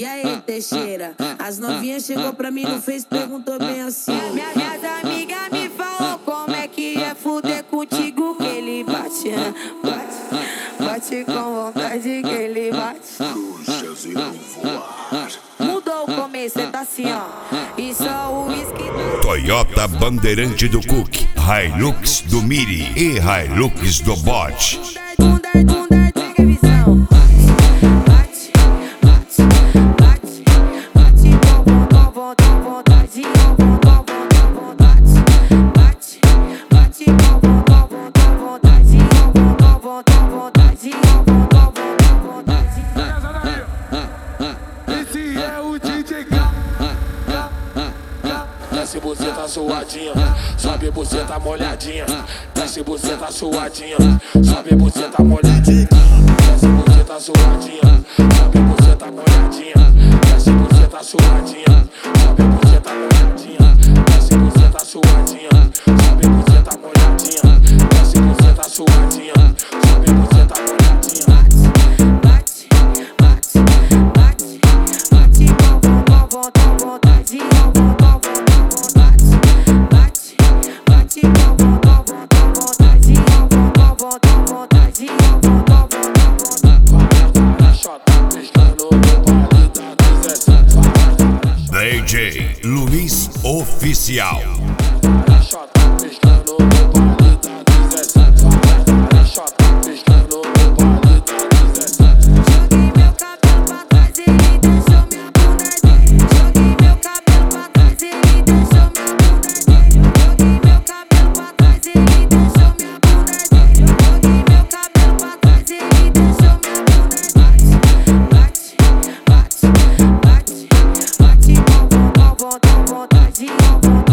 E aí, Teixeira? As novinhas chegou pra mim no Face, perguntou bem assim. Minhas amigas me falou como é que é fuder contigo. Que ele bate, bate com vontade que ele bate. Bruxas irão voar. Mudou o começo, tá assim, ó. E só o uísque Toyota Bandeirante do Cook, Hilux do Miri e Hilux do Bot. diga visão. Bate com vontade, com vontade. Bate com vontade, Esse é o DJ Desce você tá suadinha, sobe você tá molhadinha. Desce você tá suadinha, sobe você tá molhadinha. Desce você tá suadinha, sobe você tá molhadinha. Desce você tá suadinha, sobe você tá molhadinha. Desce você tá suadinha, sobe você tá molhadinha. Desce você tá suadinha, sobe você tá molhadinha. bate com vontade, DJ Luiz Oficial. Joguei meu cabelo pra trás, ele deixou minha bunda dele. Joguei meu cabelo pra trás, ele deixou minha bunda dele. Joguei meu cabelo pra trás, ele deixou minha bunda dele. Joguei meu cabelo pra trás, ele deixou minha bunda dele. Bate com vontade,